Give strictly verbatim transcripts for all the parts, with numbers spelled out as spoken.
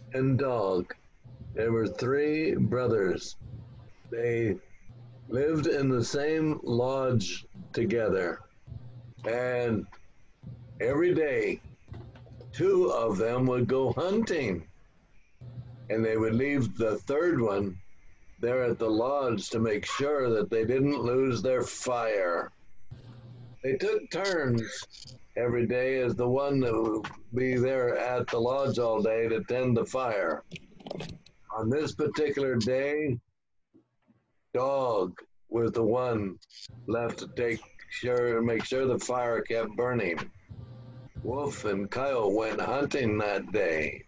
and Dog. There were three brothers. They lived in the same lodge together. And every day, two of them would go hunting. And they would leave the third one there at the lodge to make sure that they didn't lose their fire. They took turns every day as the one that would be there at the lodge all day to tend the fire. On this particular day, Dog was the one left to take sure make sure the fire kept burning. Wolf and Coyote went hunting that day,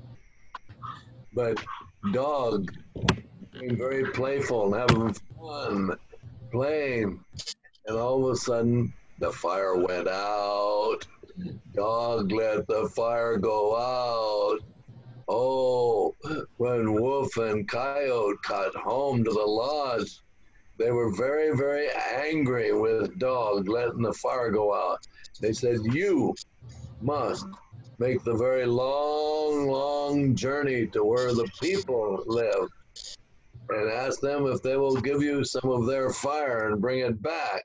but Dog being very playful and having fun playing, and all of a sudden the fire went out. Dog let the fire go out. Oh, when Wolf and Coyote got home to the lodge, they were very, very angry with Dog letting the fire go out. They said, "You must make the very long, long journey to where the people live and ask them if they will give you some of their fire and bring it back."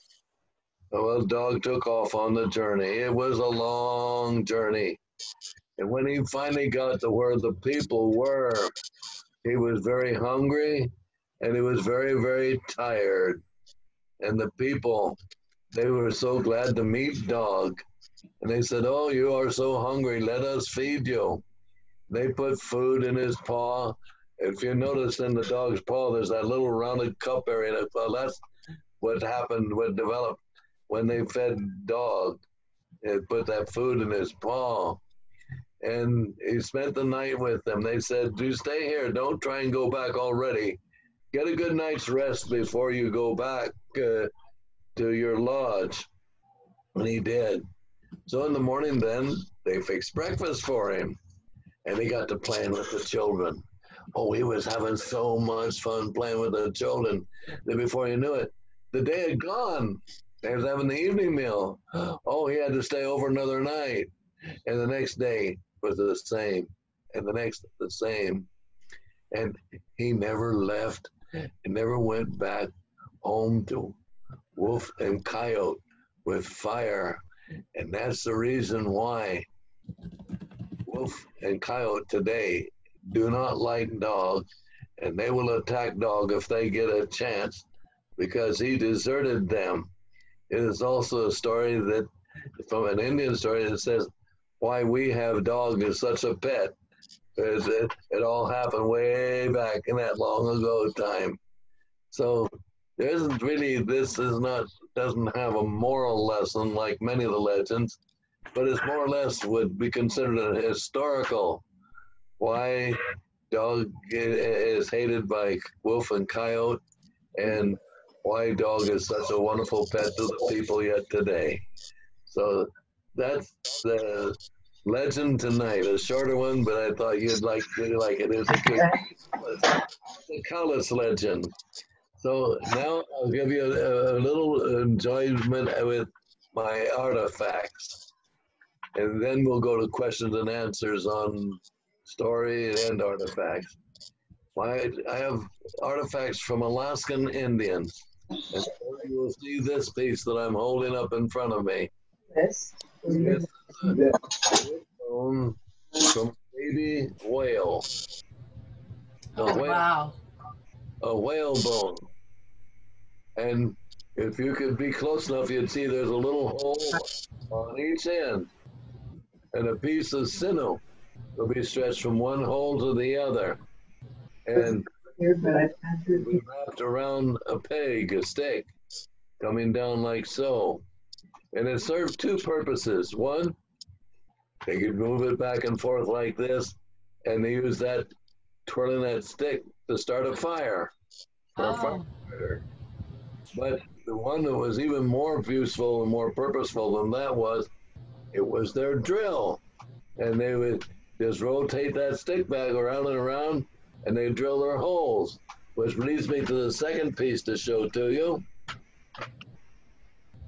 Well, Dog took off on the journey. It was a long journey. And when he finally got to where the people were, he was very hungry and he was very, very tired. And the people, they were so glad to meet Dog. And they said, "Oh, you are so hungry. Let us feed you." They put food in his paw. If you notice in the dog's paw, there's that little rounded cup area. Well, that's what happened, what developed when they fed Dog. It put that food in his paw. And he spent the night with them. They said, "Do stay here. Don't try and go back already. Get a good night's rest before you go back uh, to your lodge." And he did. So in the morning, then they fixed breakfast for him, and he got to playing with the children. Oh, he was having so much fun playing with the children that before you knew it, the day had gone. They was having the evening meal. Oh, he had to stay over another night, and the next day was the same, and the next the same, and he never left and never went back home to Wolf and Coyote with fire. And that's the reason why Wolf and Coyote today do not like Dog, and they will attack Dog if they get a chance because he deserted them. It is also a story that, from an Indian story, that says why we have Dog as such a pet. It, it all happened way back in that long ago time. So there isn't really, this is not, doesn't have a moral lesson like many of the legends, but it's more or less would be considered a historical. Why Dog is hated by Wolf and Coyote, and why Dog is such a wonderful pet to the people yet today. So that's the legend tonight. A shorter one, but I thought you'd like really like it. It's a good, the Cowlitz legend. So now I'll give you a, a little enjoyment with my artifacts, and then we'll go to questions and answers on story and artifacts. My, I have artifacts from Alaskan Indians. And you will see this piece that I'm holding up in front of me. This is a bone from a baby whale. A Oh, whale, wow. a whale bone. And if you could be close enough, you'd see there's a little hole on each end. And a piece of sinew will be stretched from one hole to the other. And we wrapped around a peg, a stick, coming down like so. And it served two purposes. One, they could move it back and forth like this, and they use that, twirling that stick to start a fire. For Oh. a fire. But the one that was even more useful and more purposeful than that was, it was their drill. And they would just rotate that stick back around and around, and they drill their holes, which leads me to the second piece to show to you.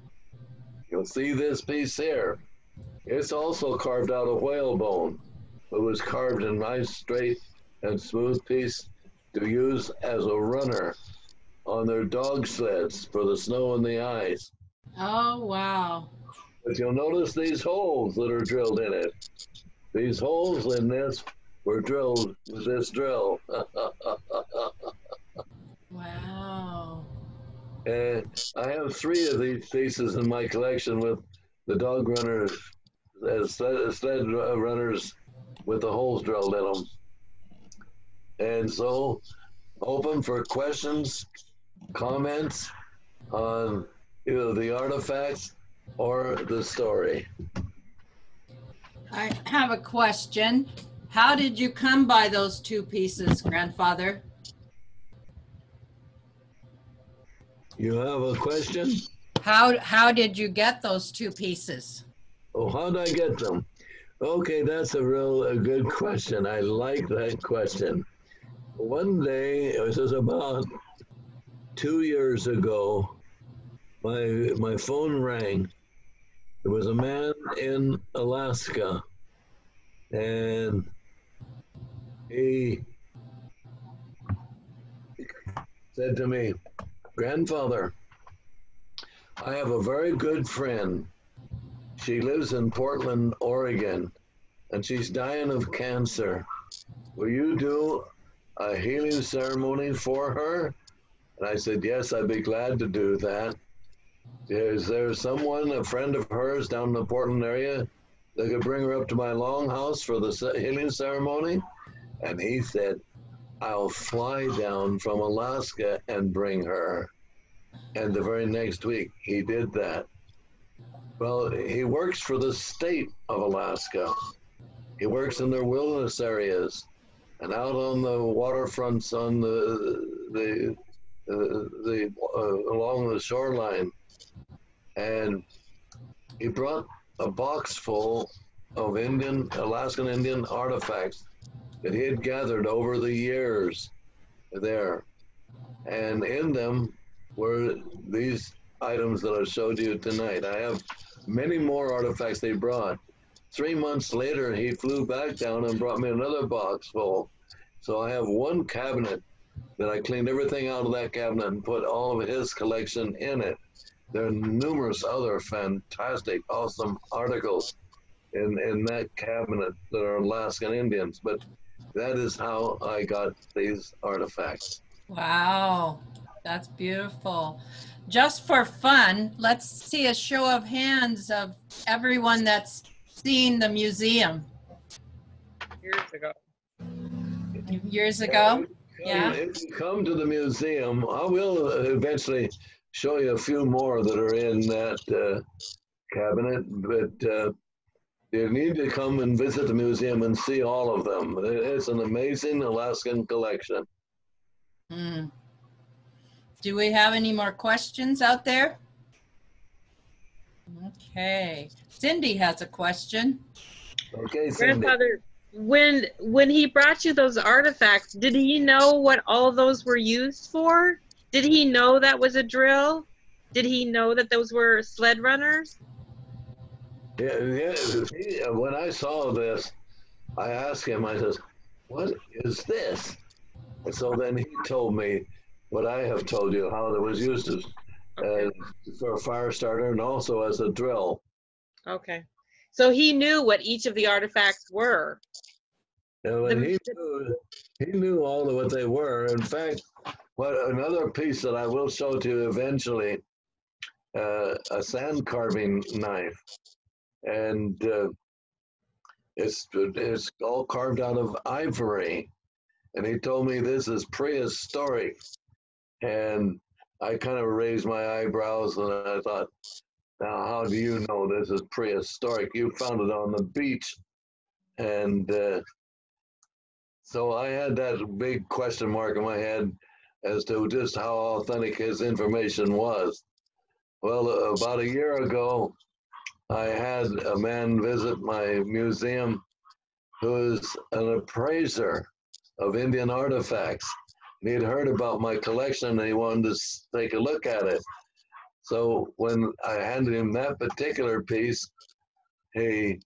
You'll see this piece here. It's also carved out of whale bone, It was carved in nice, straight, and smooth piece to use as a runner on their dog sleds for the snow and the ice. Oh, wow. But you'll notice these holes that are drilled in it. These holes in this were drilled with this drill. Wow. And I have three of these pieces in my collection with the dog runners, uh, sled, sled runners with the holes drilled in them. And so, open for questions, comments on either the artifacts or the story. I have a question. How did you come by those two pieces, grandfather? You have a question? How, how did you get those two pieces? Oh, how did I get them? Okay, that's a real a good question. I like that question. One day, it was about two years ago, my my phone rang. There was a man in Alaska, and he said to me, "Grandfather, I have a very good friend. She lives in Portland, Oregon, and she's dying of cancer. Will you do a healing ceremony for her?" And I said, "Yes, I'd be glad to do that. Is there someone, a friend of hers down in the Portland area, that could bring her up to my longhouse for the healing ceremony?" And he said, "I'll fly down from Alaska and bring her." And the very next week, he did that. Well, he works for the state of Alaska. He works in their wilderness areas and out on the waterfronts on the the uh, the uh, along the shoreline. And he brought a box full of Indian, Alaskan Indian artifacts that he had gathered over the years there. And in them were these items that I showed you tonight. I have many more artifacts they brought. Three months later, he flew back down and brought me another box full. So I have one cabinet that I cleaned everything out of that cabinet and put all of his collection in it. There are numerous other fantastic, awesome articles in, in that cabinet that are Alaskan Indians, but that is how I got these artifacts. Wow, that's beautiful. Just for fun, let's see a show of hands of everyone that's seen the museum. Years ago. Years ago? Yeah. Yeah. If you come to the museum, I will eventually show you a few more that are in that uh, cabinet, but uh, you need to come and visit the museum and see all of them. It's an amazing Alaskan collection. Mm. Do we have any more questions out there? Okay. Cindy has a question. Okay, Cindy. Grandfather, when when he brought you those artifacts, did he know what all those were used for? Did he know that was a drill? Did he know that those were sled runners? Yeah, yeah. He, when I saw this, I asked him, I says, "What is this?" And so then he told me what I have told you, how it was used as, Okay. uh, for a fire starter and also as a drill. Okay. So he knew what each of the artifacts were. And when The- he knew, he knew all of what they were. In fact, what another piece that I will show to you eventually, uh, a sand carving knife, and uh, it's it's all carved out of ivory. And he told me this is prehistoric, and I kind of raised my eyebrows and I thought, now how do you know this is prehistoric? You found it on the beach, and uh, so I had that big question mark in my head as to just how authentic his information was. Well, about a year ago, I had a man visit my museum who's an appraiser of Indian artifacts. And he'd heard about my collection and he wanted to take a look at it. So when I handed him that particular piece, he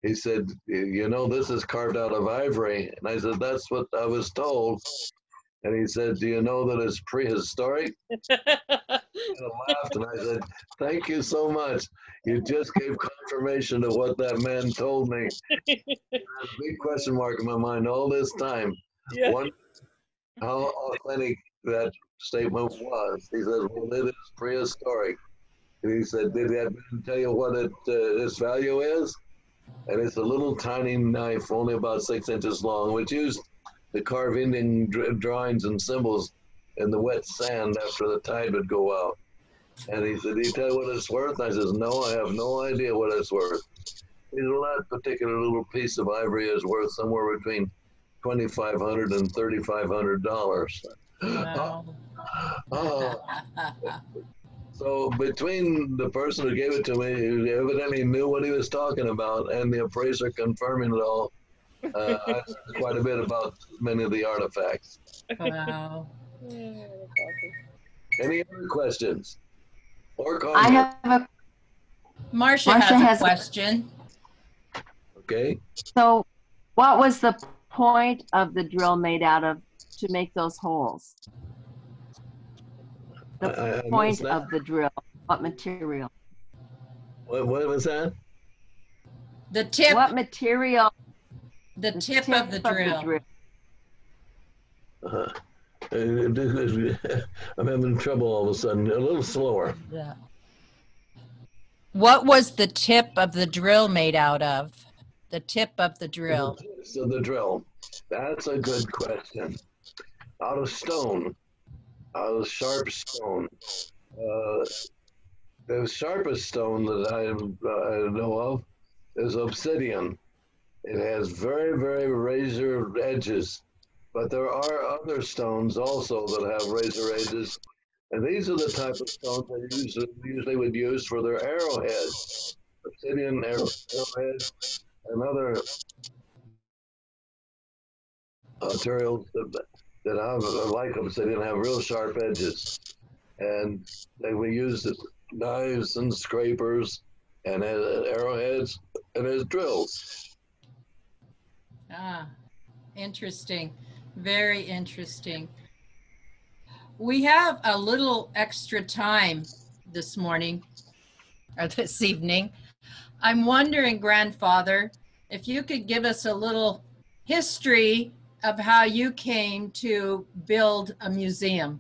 he said, you know, this is carved out of ivory. And I said, that's what I was told. And he said, do you know that it's prehistoric? And I laughed and I said, thank you so much. You just gave confirmation of what that man told me. There's a big question mark in my mind all this time. Yeah. One, how authentic that statement was. He said, well, it is prehistoric. And he said, did that man tell you what it, uh, its value is? And it's a little tiny knife, only about six inches long, which used to carve Indian drawings and symbols in the wet sand after the tide would go out. And he said, did he tell you what it's worth? I says, no, I have no idea what it's worth. He said, well, that particular little piece of ivory is worth somewhere between twenty-five hundred dollars and thirty-five hundred dollars. Wow. Oh. So between the person who gave it to me, who evidently knew what he was talking about, and the appraiser confirming it all, uh, I learned quite a bit about many of the artifacts. Wow. Any other questions or I comments? have a, Marcia, Marcia has a has a- question. Okay. so what was the point of the drill made out of to make those holes? The I- I missed point that. of the drill, what material? What, what was that? The tip, What material? the tip of the drill. Uh, I'm having trouble all of a sudden. A little slower. Yeah. What was the tip of the drill made out of? The tip of the drill. So the drill. That's a good question. Out of stone. Out of sharp stone. Uh, the sharpest stone that I, uh, I know of is obsidian. It has very, very razor edges. But there are other stones also that have razor edges. And these are the type of stones that usually, usually would use for their arrowheads. Obsidian arrow, arrowheads and other materials that, that have, like obsidian, have real sharp edges. And they were used as knives and scrapers and as arrowheads and as drills. Ah, interesting. Very interesting. We have a little extra time this morning or this evening. I'm wondering, grandfather, if you could give us a little history of how you came to build a museum.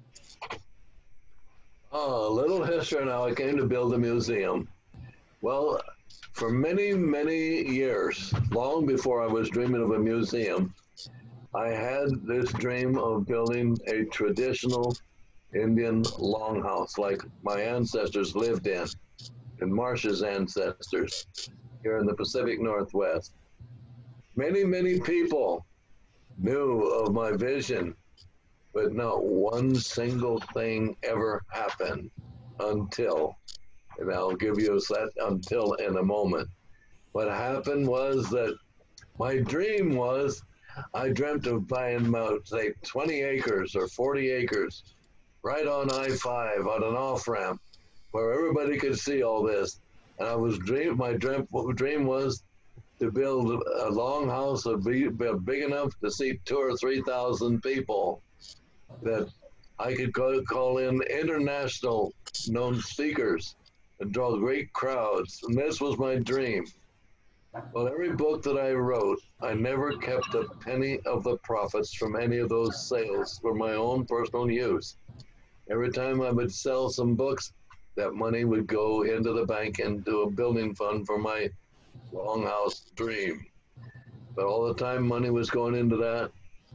Oh, a little history on how I came to build a museum. Well, for many, many years, long before I was dreaming of a museum, I had this dream of building a traditional Indian longhouse like my ancestors lived in, and Marcia's ancestors here in the Pacific Northwest. Many, many people knew of my vision, but not one single thing ever happened until, and I'll give you that until in a moment. What happened was that my dream was I dreamt of buying about, say, twenty acres or forty acres right on I five on an off-ramp where everybody could see all this. And I was dream, my dream, dream was to build a longhouse that be, be big enough to seat two or three thousand people, that I could call, call in international known speakers and draw great crowds. And this was my dream. Well, every book that I wrote, I never kept a penny of the profits from any of those sales for my own personal use. Every time I would sell some books, that money would go into the bank into a building fund for my longhouse dream. But all the time money was going into that,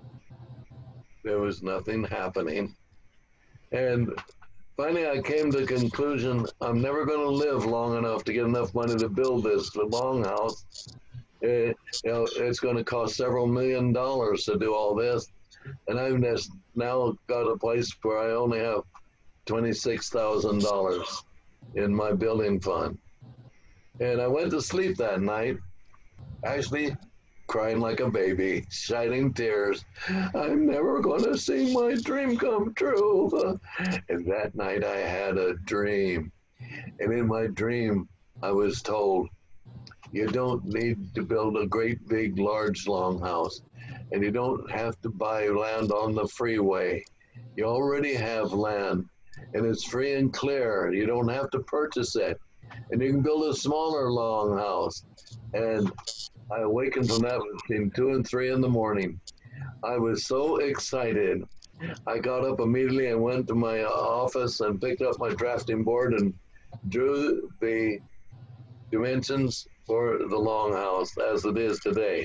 there was nothing happening. And finally, I came to the conclusion, I'm never going to live long enough to get enough money to build this longhouse. It, you know, it's going to cost several million dollars to do all this. And I've just now got a place where I only have twenty-six thousand dollars in my building fund. And I went to sleep that night, actually crying like a baby, shedding tears. I'm never going to see my dream come true. And that night I had a dream. And in my dream, I was told, You don't need to build a great big large longhouse, and you don't have to buy land on the freeway. You already have land, and it's free and clear. You don't have to purchase it, and you can build a smaller longhouse. And I awakened from that between two and three in the morning. I was so excited. I got up immediately and went to my office and picked up my drafting board and drew the dimensions for the longhouse as it is today.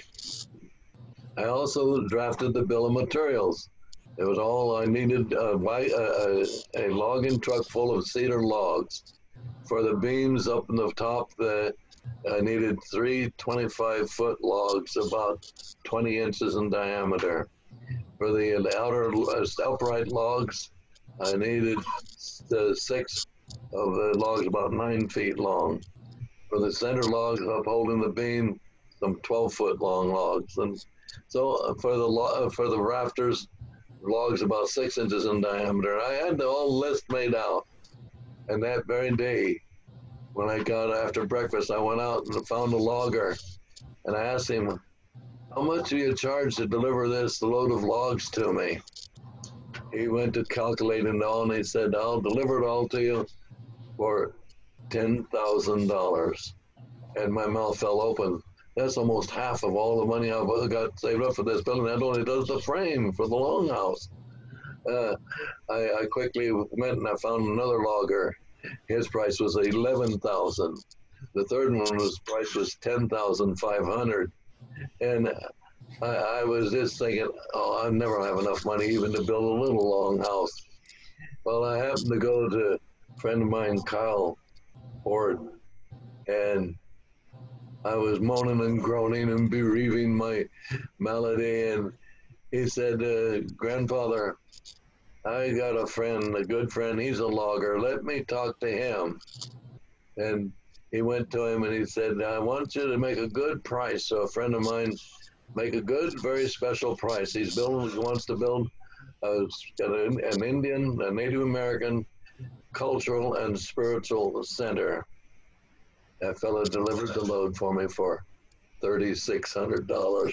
I also drafted the bill of materials. It was all I needed, a, a, a logging truck full of cedar logs. For the beams up in the top, the, I needed three twenty-five foot logs, about twenty inches in diameter. For the outer upright logs, I needed the six of the logs about nine feet long. For the center logs upholding the beam, some twelve foot long logs. And so for the for the rafters, logs about six inches in diameter. I had the whole list made out. And that very day, when I got after breakfast, I went out and found a logger, and I asked him, "How much do you charge to deliver this load of logs to me?" He went to calculate it all, and he said, "I'll deliver it all to you for ten thousand dollars. And my mouth fell open. That's almost half of all the money I've got saved up for this building. That only does the frame for the longhouse. Uh, I, I quickly went and I found another logger. His price was eleven thousand dollars. The third one was price was ten thousand five hundred dollars. And I, I was just thinking, oh, I'll never have enough money even to build a little longhouse. Well, I happened to go to a friend of mine, Kyle Ford, and I was moaning and groaning and bereaving my malady, and he said, uh, "Grandfather, I got a friend, a good friend, he's a logger, let me talk to him." And he went to him and he said, "I want you to make a good price." So a friend of mine make a good, very special price. He's building, he wants to build a, an, an Indian, a Native American cultural and spiritual center. That fellow delivered the load for me for thirty-six hundred dollars.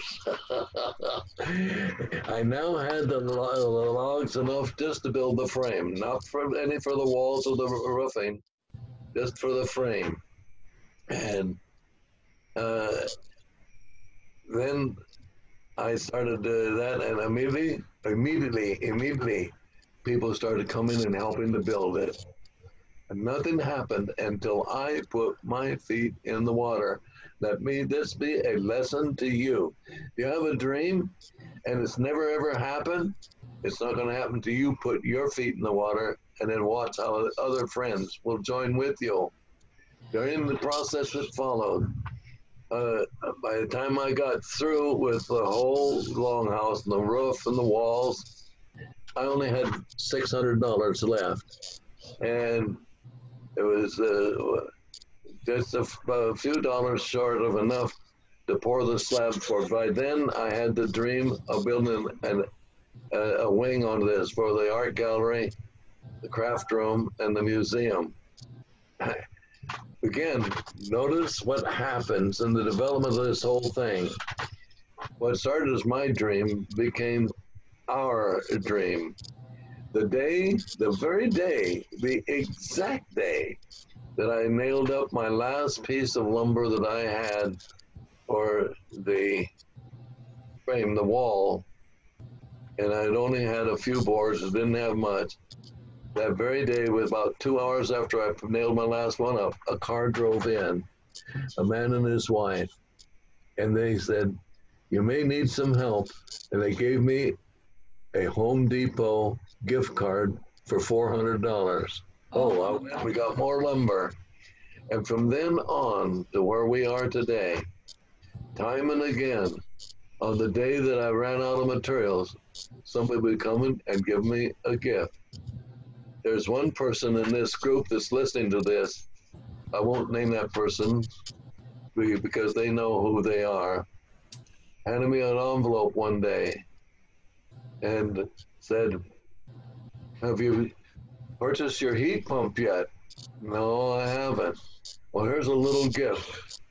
I now had the, the logs enough just to build the frame, not for any for the walls or the roofing, just for the frame. And uh, then I started uh, that, and immediately, immediately, immediately, people started coming and helping to build it. And nothing happened until I put my feet in the water. Let me this be a lesson to you. If you have a dream and it's never ever happened, it's not going to happen to you. Put your feet in the water and then watch how other friends will join with you. During the process that followed, uh, by the time I got through with the whole longhouse and the roof and the walls, I only had six hundred dollars left. And it was uh, just a, a few dollars short of enough to pour the slab for. By then, I had the dream of building an, a, a wing on this for the art gallery, the craft room, and the museum. Again, notice what happens in the development of this whole thing. What started as my dream became our dream. The day, the very day, the exact day that I nailed up my last piece of lumber that I had for the frame, the wall, and I'd only had a few boards, it didn't have much. That very day, with about two hours after I nailed my last one up, a car drove in, a man and his wife, and they said, "You may need some help," and they gave me a Home Depot gift card for four hundred dollars. Oh, I, we got more lumber. And from then on to where we are today, time and again, on the day that I ran out of materials, somebody would come in and give me a gift. There's one person in this group that's listening to this. I won't name that person because they know who they are. Handed me an envelope one day and said, "Have you purchased your heat pump yet?" "No, I haven't." "Well, here's a little gift."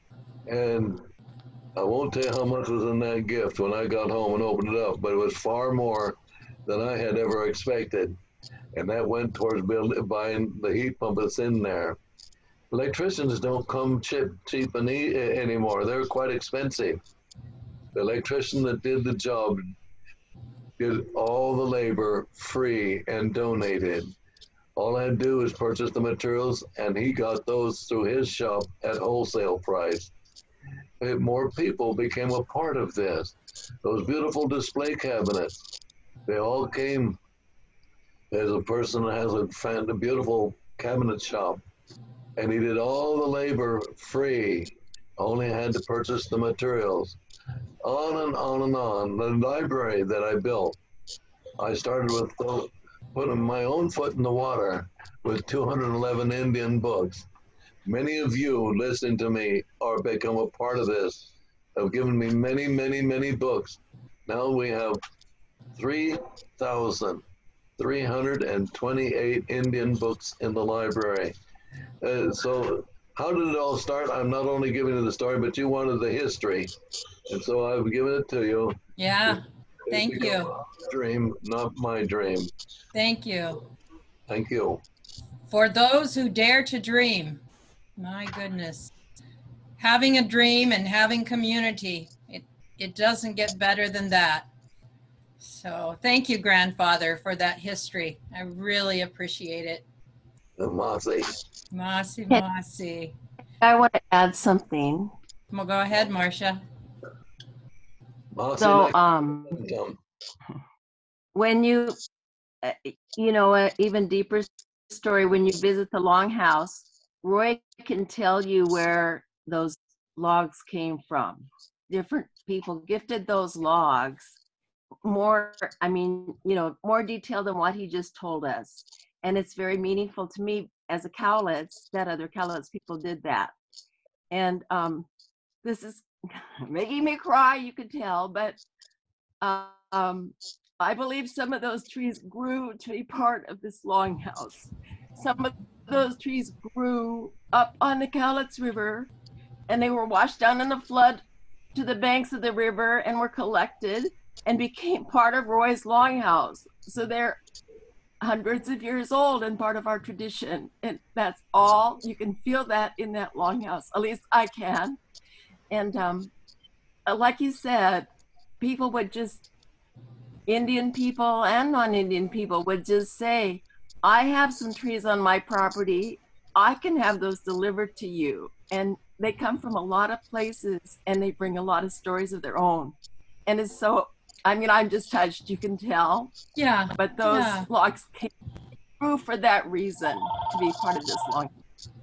And I won't tell you how much was in that gift when I got home and opened it up, but it was far more than I had ever expected. And that went towards building, buying the heat pump that's in there. Electricians don't come cheap, cheap and e anymore. They're quite expensive. The electrician that did the job did all the labor free and donated. All I had to do was purchase the materials, and he got those through his shop at wholesale price. And more people became a part of this. Those beautiful display cabinets, they all came. There's a person that has a, fan, a beautiful cabinet shop, and he did all the labor free. Only had to purchase the materials. On and on and on. The library that I built, I started with the, putting my own foot in the water with two hundred eleven Indian books. Many of you listening to me are become a part of this, have given me many, many, many books. Now we have three thousand three hundred twenty-eight Indian books in the library. Uh, so how did it all start? I'm not only giving you the story, but you wanted the history. And so I've given it to you. Yeah, thank you. Dream, not my dream. Thank you. Thank you. For those who dare to dream, my goodness. Having a dream and having community, it, it doesn't get better than that. So thank you, grandfather, for that history. I really appreciate it. Mossy. Mossy, mossy. I want to add something. Well, go ahead, Marcia. Mossy So, like um, when you, uh, you know, an even deeper story, when you visit the Longhouse, Roy can tell you where those logs came from. Different people gifted those logs more, I mean, you know, more detail than what he just told us. And it's very meaningful to me as a Cowlitz that other Cowlitz people did that. And um, this is making me cry, you could tell, but um, I believe some of those trees grew to be part of this Longhouse. Some of those trees grew up on the Cowlitz River, and they were washed down in the flood to the banks of the river and were collected and became part of Roy's Longhouse. So they're hundreds of years old and part of our tradition. And that's all, you can feel that in that Longhouse, at least I can. And um, like you said, people would just, Indian people and non-Indian people would just say, I have some trees on my property, I can have those delivered to you. And they come from a lot of places and they bring a lot of stories of their own. And it's so, I mean, I'm just touched, you can tell. Yeah. But those yeah. logs came through for that reason, to be part of this long.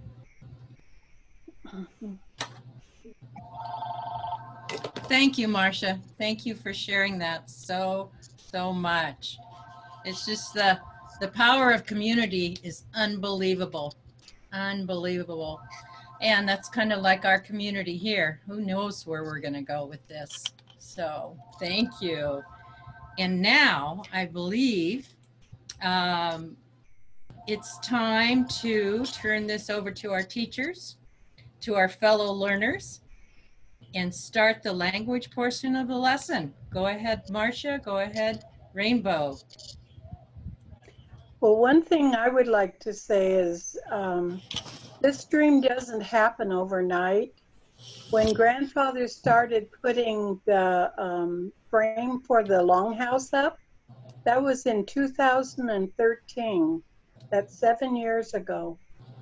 Thank you, Marcia. Thank you for sharing that so, so much. It's just the, the power of community is unbelievable, unbelievable. And that's kind of like our community here. Who knows where we're going to go with this? So thank you. And now I believe um, it's time to turn this over to our teachers, to our fellow learners, and start the language portion of the lesson. Go ahead, Marcia. Go ahead, Rainbow. Well, one thing I would like to say is um, this dream doesn't happen overnight. When grandfather started putting the um, frame for the Longhouse up, that was in two thousand thirteen. That's seven years ago.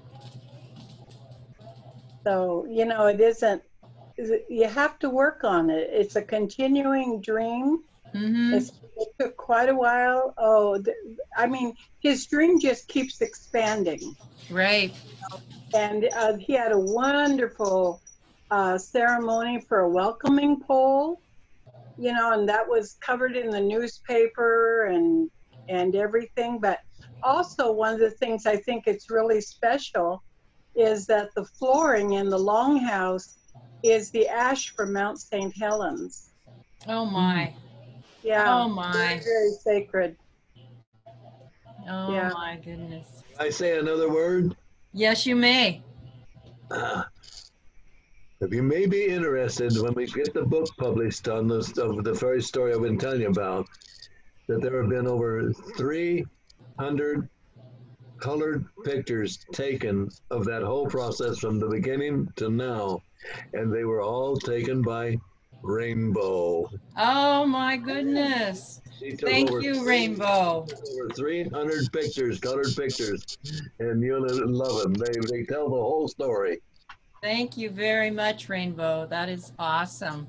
So, you know, it isn't, you have to work on it. It's a continuing dream. Mm-hmm. It's, it took quite a while. Oh, I mean, his dream just keeps expanding. Right. And uh, he had a wonderful uh, ceremony for a welcoming pole, you know, and that was covered in the newspaper and and everything. But also one of the things I think it's really special is that the flooring in the Longhouse is the ash from Mount Saint Helens. Oh my. Yeah. Oh my. Very, very sacred. Oh yeah. my goodness. Can I say another word? Yes, you may. Uh, If you may be interested, when we get the book published on this, of the fairy story I've been telling you about, that there have been over three hundred colored pictures taken of that whole process from the beginning to now, and they were all taken by Rainbow. Oh my goodness. She took Thank over you, three- Rainbow. Over three hundred pictures, colored pictures, and you'll love them. They, they tell the whole story. Thank you very much, Rainbow. That is awesome.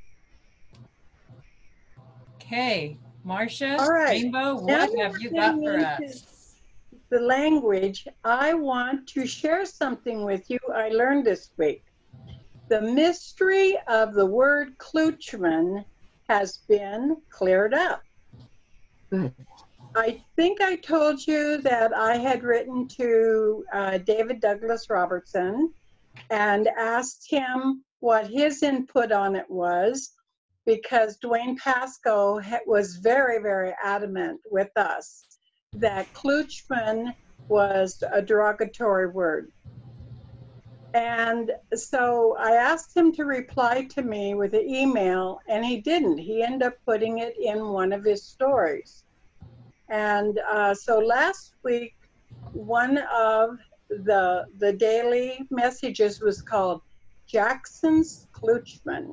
Okay, Marcia, All right. Rainbow, Now what that have we're you got getting for into us? the language, I want to share something with you I learned this week. The mystery of the word Kluchman has been cleared up. Good. I think I told you that I had written to uh, David Douglas Robertson and asked him what his input on it was, because Dwayne Pasco ha- was very, very adamant with us that Kluchman was a derogatory word. And so I asked him to reply to me with an email, and he didn't. He ended up putting it in one of his stories. And uh, so last week, one of the the daily messages was called Jackson's Kluchman.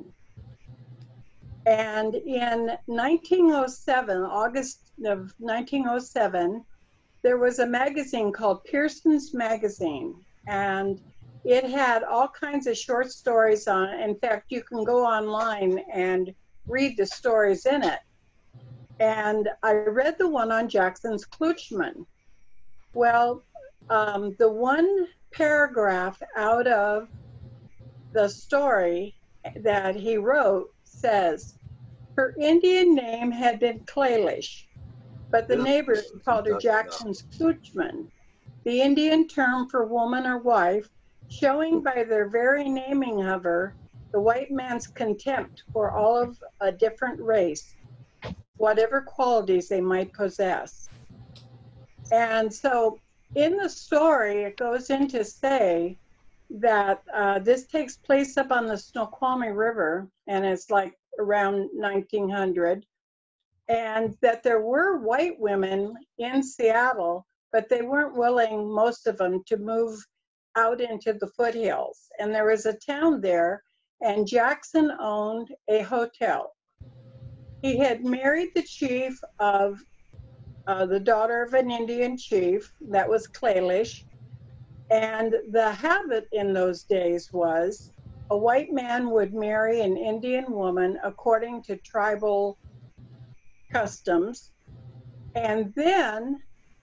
And in nineteen oh seven, August of nineteen oh seven, there was a magazine called Pearson's Magazine, and it had all kinds of short stories on it. In fact, you can go online and read the stories in it. And I read the one on Jackson's Kluchman. Well, um, the one paragraph out of the story that he wrote says, her Indian name had been Clalish, but the neighbors called her Jackson's Kluchman, the Indian term for woman or wife, showing by their very naming of her the white man's contempt for all of a different race, whatever qualities they might possess. And so in the story, it goes in to say that uh, this takes place up on the Snoqualmie River, and it's like around nineteen hundred, and that there were white women in Seattle, but they weren't willing, most of them, to move out into the foothills. And there was a town there, and Jackson owned a hotel. He had married the chief of uh, the daughter of an Indian chief, that was Clalish. And the habit in those days was a white man would marry an Indian woman according to tribal customs. And then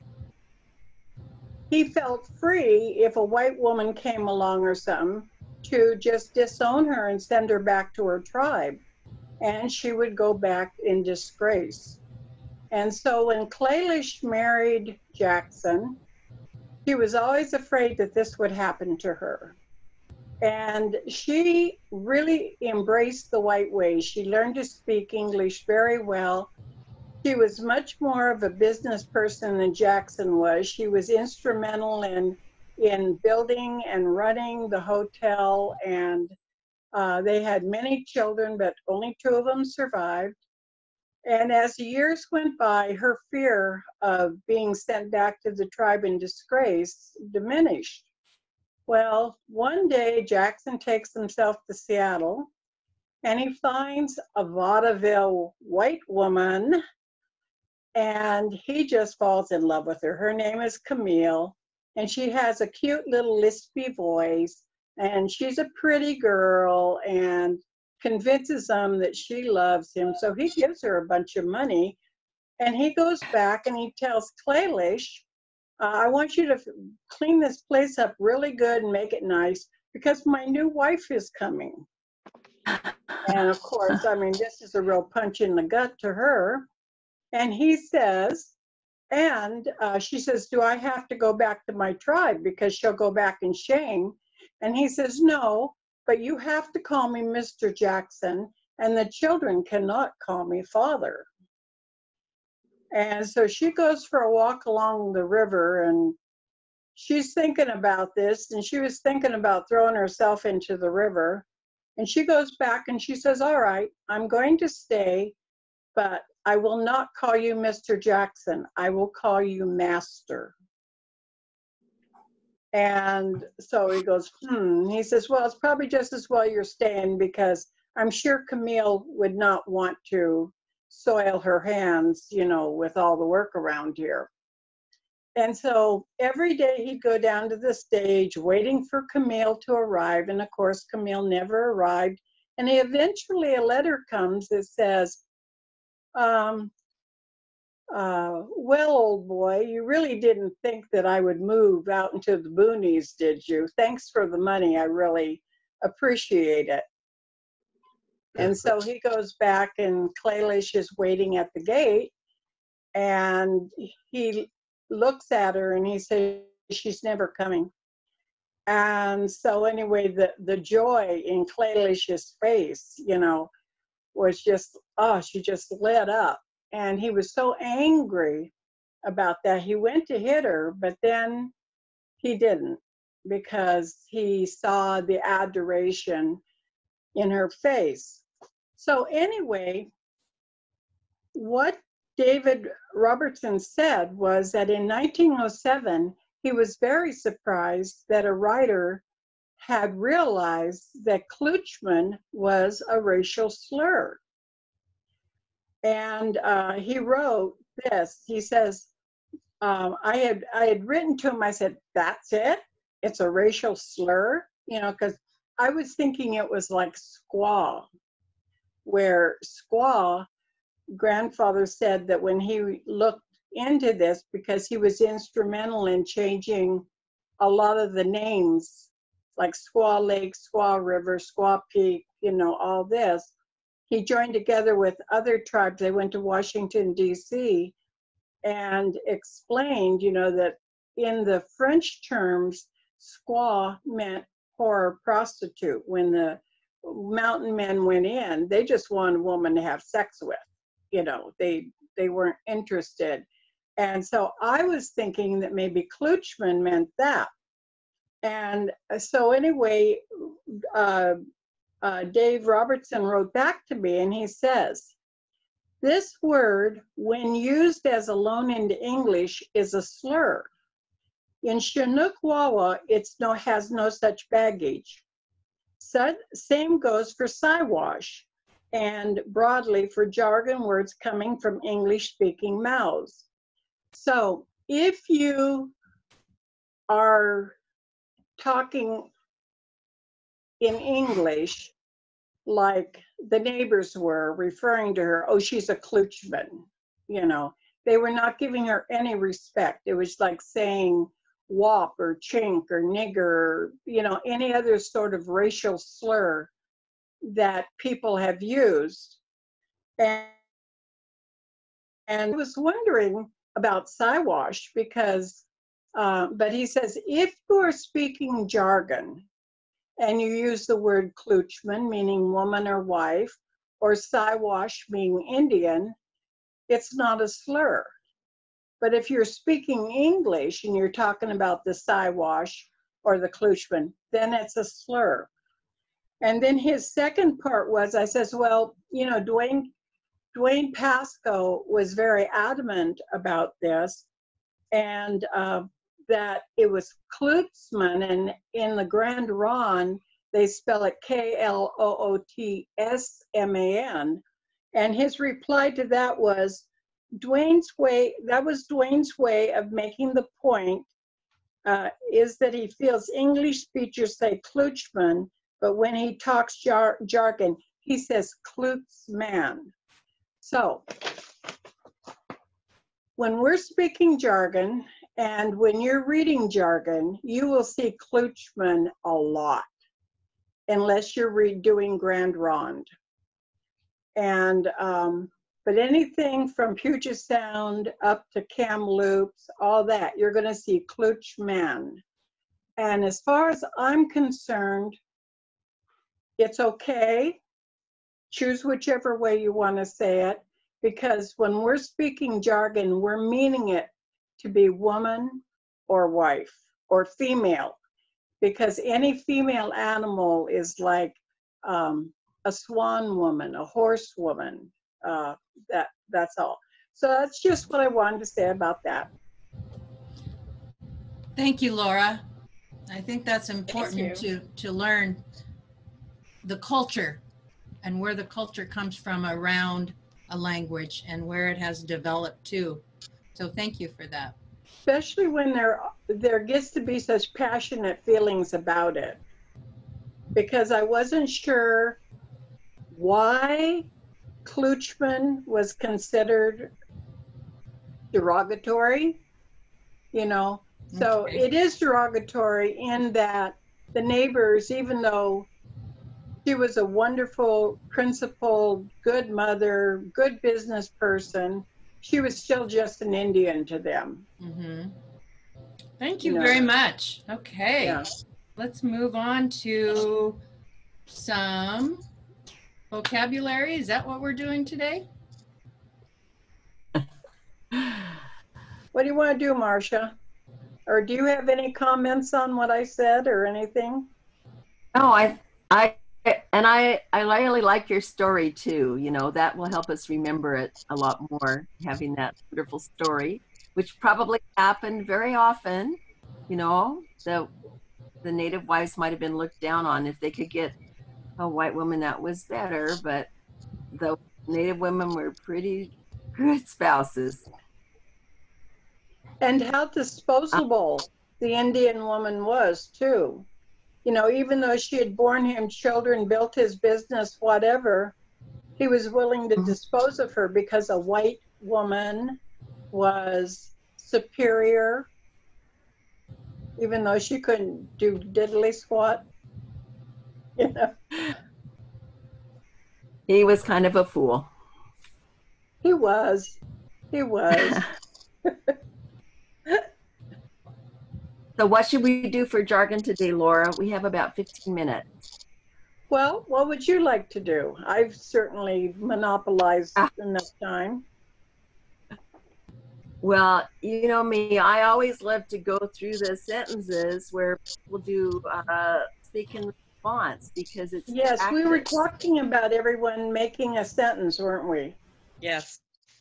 he felt free, if a white woman came along or something, to just disown her and send her back to her tribe. And she would go back in disgrace. And so when Clalish married Jackson, she was always afraid that this would happen to her. And she really embraced the white way. She learned to speak English very well. She was much more of a business person than Jackson was. She was instrumental in, in building and running the hotel, and uh, they had many children, but only two of them survived. And as the years went by, her fear of being sent back to the tribe in disgrace diminished. Well, one day Jackson takes himself to Seattle, and he finds a vaudeville white woman, and he just falls in love with her. Her name is Camille, and she has a cute little lispy voice, and she's a pretty girl, and convinces him that she loves him. So he gives her a bunch of money, and he goes back and he tells Clalish, uh, I want you to f- clean this place up really good and make it nice, because my new wife is coming. And of course, I mean, this is a real punch in the gut to her. And he says, and uh, she says, do I have to go back to my tribe, because she'll go back in shame? And he says, no, but you have to call me Mister Jackson, and the children cannot call me father. And so she goes for a walk along the river, and she's thinking about this, and she was thinking about throwing herself into the river. And she goes back and she says, all right, I'm going to stay, but I will not call you Mister Jackson. I will call you Master. And so he goes, hmm. He says, well, it's probably just as well you're staying, because I'm sure Camille would not want to soil her hands, you know, with all the work around here. And so every day he'd go down to the stage waiting for Camille to arrive. And of course, Camille never arrived. And eventually a letter comes that says, um, uh, well, old boy, you really didn't think that I would move out into the boonies, did you? Thanks for the money. I really appreciate it. And so he goes back, and Claylish is waiting at the gate, and he looks at her and he says, she's never coming. And so anyway, the, the joy in Claylish's face, you know, was just, oh, she just lit up. And he was so angry about that. He went to hit her, but then he didn't, because he saw the adoration in her face. So anyway, what David Robertson said was that in nineteen oh seven, he was very surprised that a writer had realized that Kluchman was a racial slur. And uh, he wrote this. He says, um, I had I had written to him, I said, that's it? It's a racial slur? You know, because I was thinking it was like squaw, where squaw, grandfather said that when he looked into this, because he was instrumental in changing a lot of the names, like Squaw Lake, Squaw River, Squaw Peak, you know, all this. He joined together with other tribes. They went to Washington, D C, and explained, you know, that in the French terms, squaw meant whore, prostitute. When the mountain men went in, they just wanted a woman to have sex with. You know, they they weren't interested. And so I was thinking that maybe Kluchman meant that. And so anyway, uh, uh, Dave Robertson wrote back to me, and he says, this word, when used as alone into English, is a slur. In Chinook Wawa, it's no, has no such baggage. So, same goes for Siwash, and broadly for jargon words coming from English-speaking mouths. So if you are talking in English, like the neighbors were referring to her, oh, she's a Kluchman, you know, they were not giving her any respect. It was like saying wop or chink or nigger, or, you know, any other sort of racial slur that people have used. And, and I was wondering about Siwash, because, uh, but he says, if you are speaking jargon and you use the word Kluchman, meaning woman or wife, or Siwash, meaning Indian, it's not a slur. But if you're speaking English and you're talking about the Siwash or the Kluchman, then it's a slur. And then his second part was, I says, well, you know, Dwayne, Dwayne Pasco was very adamant about this, and uh, that it was Klutzman, and in the Grand Ron, they spell it K L O O T S M A N. And his reply to that was, Dwayne's way, that was Dwayne's way of making the point, uh, is that he feels English speakers say Kluchman, but when he talks jar jargon, he says Klutzman. So when we're speaking jargon and when you're reading jargon, you will see Kluchman a lot, unless you're redoing Grand Ronde. And, um, but anything from Puget Sound up to Kamloops, all that, you're gonna see Kluchman. And as far as I'm concerned, it's okay. Choose whichever way you want to say it, because when we're speaking jargon, we're meaning it to be woman or wife or female, because any female animal is like um, a swan woman, a horse woman. Uh, that that's all. So that's just what I wanted to say about that. Thank you, Laura. I think that's important you. to, to learn the culture and where the culture comes from around a language and where it has developed too. So thank you for that. Especially when there there gets to be such passionate feelings about it. Because I wasn't sure why Kluchman was considered derogatory, you know. So Okay. it is derogatory in that the neighbors, even though she was a wonderful, principled, good mother, good business person, she was still just an Indian to them. Mm-hmm. Thank you You know. very much. Okay. Yeah. Let's move on to some vocabulary. Is that what we're doing today? What do you want to do, Marcia? Or do you have any comments on what I said or anything? No, I, I, and I, I really like your story too. You know, that will help us remember it a lot more, having that wonderful story, which probably happened very often. You know, the, the native wives might have been looked down on. If they could get a white woman that was better, but the native women were pretty good spouses. And how disposable the Indian woman was too. You know, even though she had borne him children, built his business, whatever, he was willing to dispose of her because a white woman was superior, even though she couldn't do diddly squat. You know, He was kind of a fool. he was. He was. So what should we do for jargon today, Laura? We have about fifteen minutes. Well, what would you like to do? I've certainly monopolized Ah. enough time. Well, you know me, I always love to go through the sentences where people do uh, speak in response because it's Yes, we were practice. talking about everyone making a sentence, weren't we? Yes.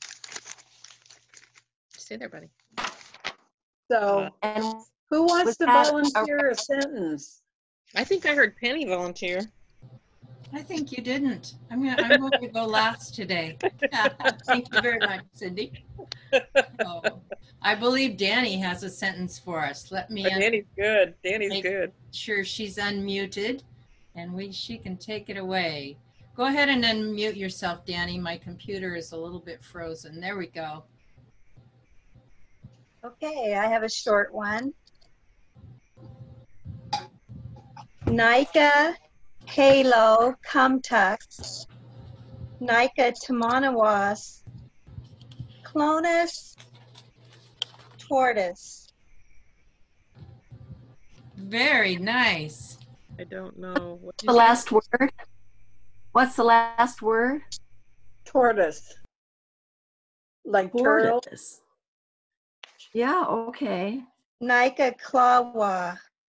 Stay there, buddy. So And who wants was to that a- volunteer a sentence? I think I heard Penny volunteer. I think you didn't. I'm gonna, I'm going to go last today. Thank you very much, Cindy. Oh, I believe Danny has a sentence for us. Let me But Danny's good. Danny's Make- good. ensure she's unmuted and we she can take it away. Go ahead and unmute yourself, Danny. My computer is a little bit frozen. There we go. Okay, I have a short one. Nika Halo Cumtux, Nika Tamanawas, Clonus Tortoise. Very nice. I don't know. What the last word? What's the last word? Tortoise. Like turtle. Tortoise. Yeah, okay. Nika Klawa.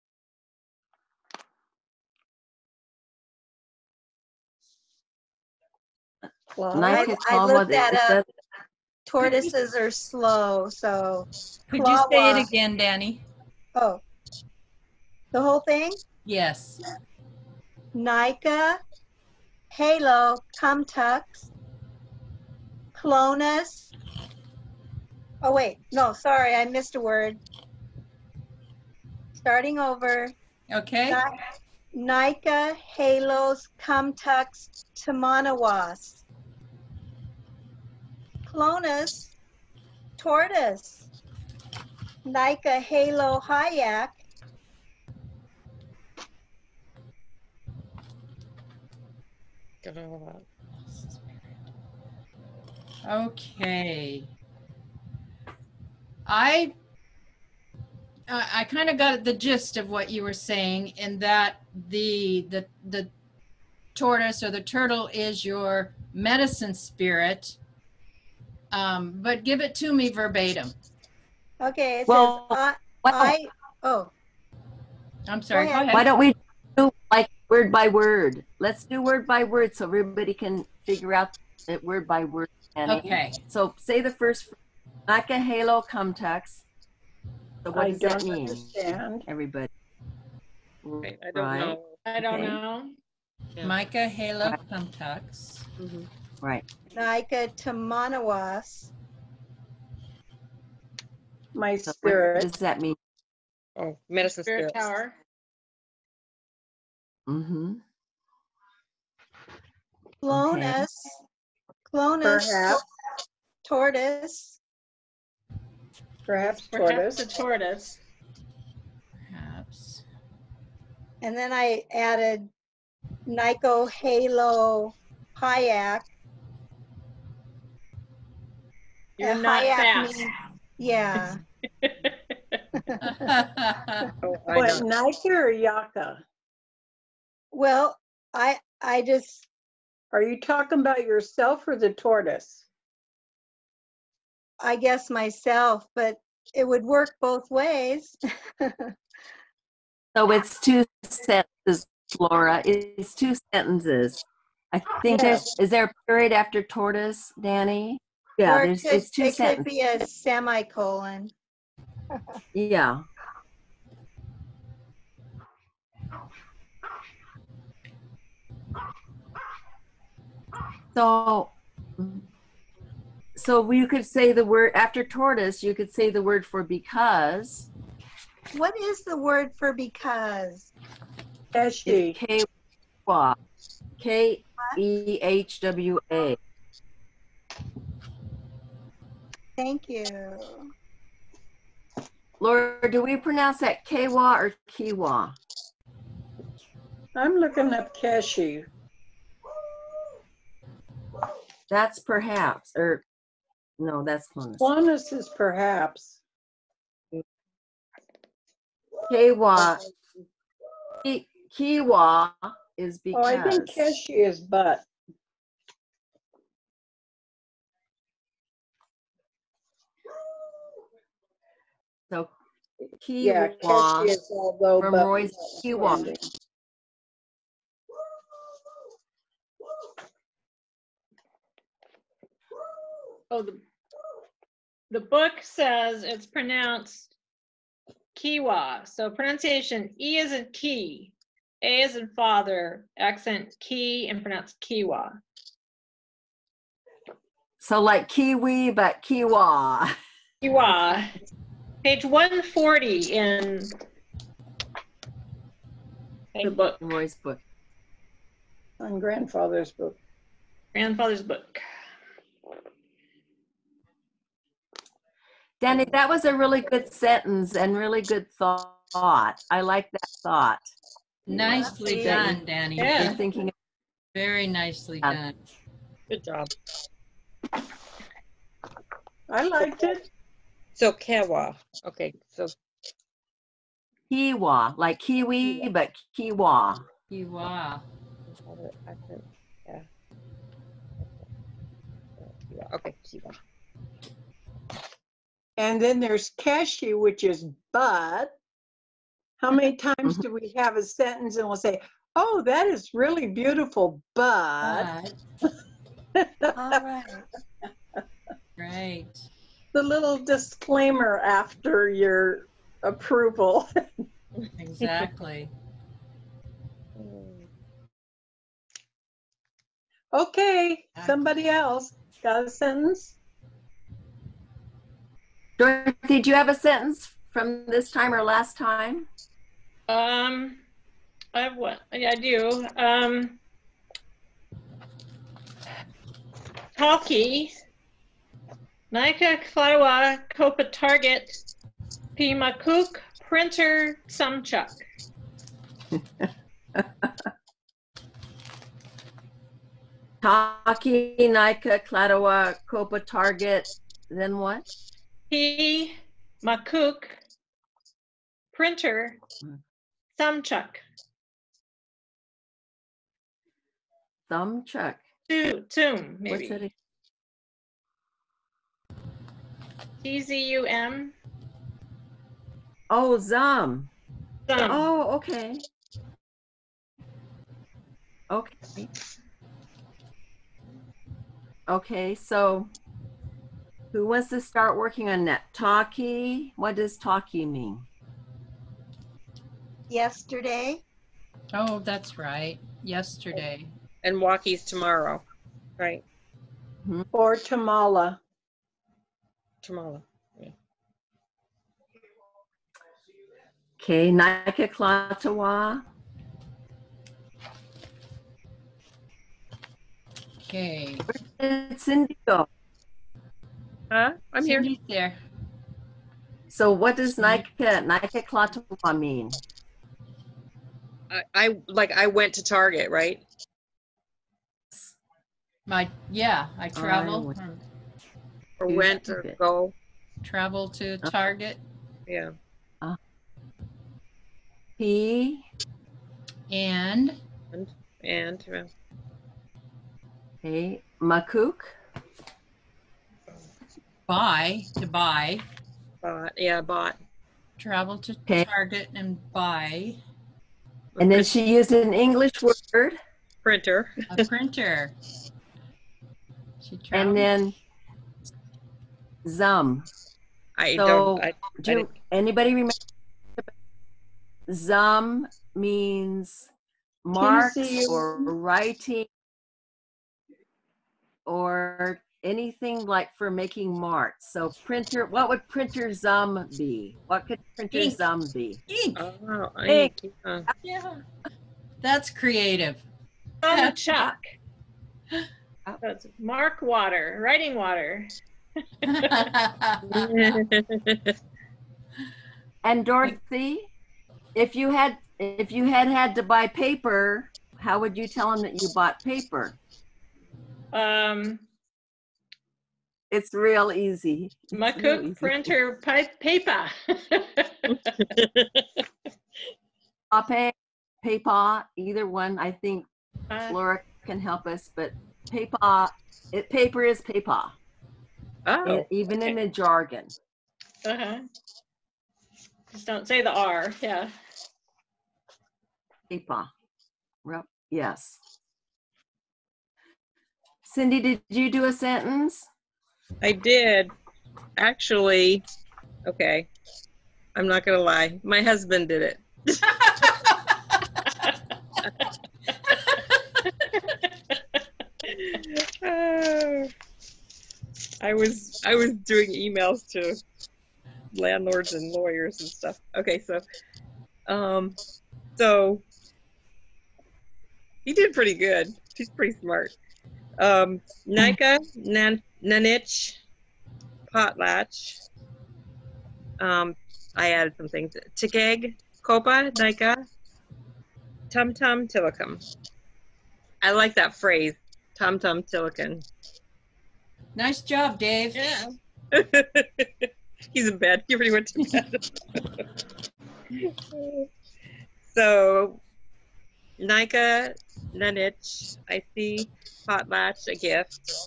Claw. Nika I Klawa, looked that is up. that- Tortoises are slow, so. Could you say it Klawa. again, Danny? Oh, the whole thing? Yes. Nika, Halo, Cumtux, Clonus. Oh, wait, no, sorry, I missed a word. Starting over. Okay. Ni- Nika, Halos, Cumtux, Tamanawas. Clonus, Tortoise. Nika, Halo, Hayak. Okay. I uh, I kind of got the gist of what you were saying in that the the the tortoise or the turtle is your medicine spirit. Um, but give it to me verbatim. Okay, it Well, says, I, well, I, oh, I'm sorry. Go ahead. ahead. why don't we do like Word by word. Let's do word by word so everybody can figure out it word by word. Annie. Okay. So say the first. Nakahalo Kumtux. So what I does don't that mean, understand. everybody? I, I don't Right. know. I don't Okay. know. Yeah. Micah Halo Right. Kumtux. Mhm. Right. Nika Tamanawas. My So what spirit. does that mean? Oh, medicine Spirit spirits. Tower. Mm-hmm. Clonus. Clonus. Perhaps. Tortoise. Perhaps Perhaps a tortoise. tortoise. Perhaps. And then I added Nico Halo Hayak. You're Uh, not Hayak fast. means- yeah. Oh, I What, know. Nike or Yaka? Well, I I just Are you talking about yourself or the tortoise? I guess myself, but it would work both ways. So it's two sentences, Laura. It's two sentences. I think Yes. there's, is there a period after tortoise, Danny? Yeah, Or it there's, could, it's two it could sentences. be a semicolon. Yeah. So, so you could say the word, after tortoise, you could say the word for because. What is the word for because? Keshi. It's K-W-A. K E H W A. Thank you. Laura, do we pronounce that Kewa or Kiwa? I'm looking up Keshi. That's perhaps, or no, that's close. Clonus is perhaps. Kewa, Ki- Kiwa is Oh, I think because. Keshi is but. So Yeah, Keshi Kiwa is although from but. Roy's Kiwa. ending. Oh, the, the book says it's pronounced Kiwa. So pronunciation, E is in key, A is in father, accent key, and pronounced Kiwa. So like Kiwi, but Kiwa. Kiwa. Page one forty in the book, In Roy's book. On grandfather's book. grandfather's book. Danny, that was a really good sentence and really good thought. I like that thought. Nicely Yeah. done, Danny. Yeah. You're thinking, Very nicely Yeah. done. Good job. I liked it. So Kewa. Okay, so Kiwa, like Kiwi, but Kiwa. Kiwa. yeah. Okay, Kiwa. And then there's Keshi, which is but. How many times do we have a sentence and we'll say, oh, that is really beautiful, but. But, All right. right. The little disclaimer after your approval. Exactly. Okay, somebody else got a sentence? Dorothy, do you have a sentence from this time or last time? Um, I have what? Yeah, I do. Um, Talkie, Nika Klawa, Copa Target, Pimakuk, Printer, Sumchuck. Taki, Nika, Kladawa, Copa, Target, then what? P, Makuk, Printer, Sumchuck. Thumb chuck. Two, Tum, What's maybe. that? T Z U M. Oh, Zum. Thumb. Oh, okay. Okay. Okay, so who wants to start working on that? Talkie? What does talkie mean? Yesterday. Oh, that's right. Yesterday. And walkie's tomorrow, right? Or Tamala. Tomorrow. Okay, Nika Klatawa. Okay. It's Indigo. Huh? I'm here. Cindy's there. So what does Nika, Nika Klatawa mean? I, I like I went to Target, right? My, yeah, I travel, went- um, Or You went took or it. go. travel to Target. Yeah. P, And And and uh, okay, Makuk. buy, to buy. bought. Yeah, bought. Travel to Okay. Target and buy And then she used an English word. Printer. a printer. She And traveled. then Zum. I So, don't. I, do I you- anybody remember? Zum means marks T C U. or writing or anything like for making marks. So printer, what would printer zum be? What could printer Ink. zum be? Ink. oh, I Ink. yeah. Yeah. That's creative. Um, Chuck. Oh. That's Mark Water, writing water. And Dorothy, if you had if you had had to buy paper, how would you tell them that you bought paper? Um, It's real easy. It's my real cook easy. printer pipe paper. Pape, paper, either one. I think Uh, Laura can help us, but paper, it, paper is paper, Oh, e- even in okay. the jargon. uh-huh. Just don't say the R, yeah. Paper. Well, yes. Cindy, did you do a sentence? I did. Actually, okay. I'm not gonna lie. My husband did it. Uh, I was I was doing emails to landlords and lawyers and stuff. Okay, so um so he did pretty good. He's pretty smart. Um Nika, Nan Nanich, Potlatch. Um I added some things. Tikeg, Copa, Nika, Tum Tum Tillicum. I like that phrase. Tum Tum Tillicum. Nice job, Dave. Yeah. He's in bed. He already went to bed. So, Nika, Nanich, I see Potlatch, a gift.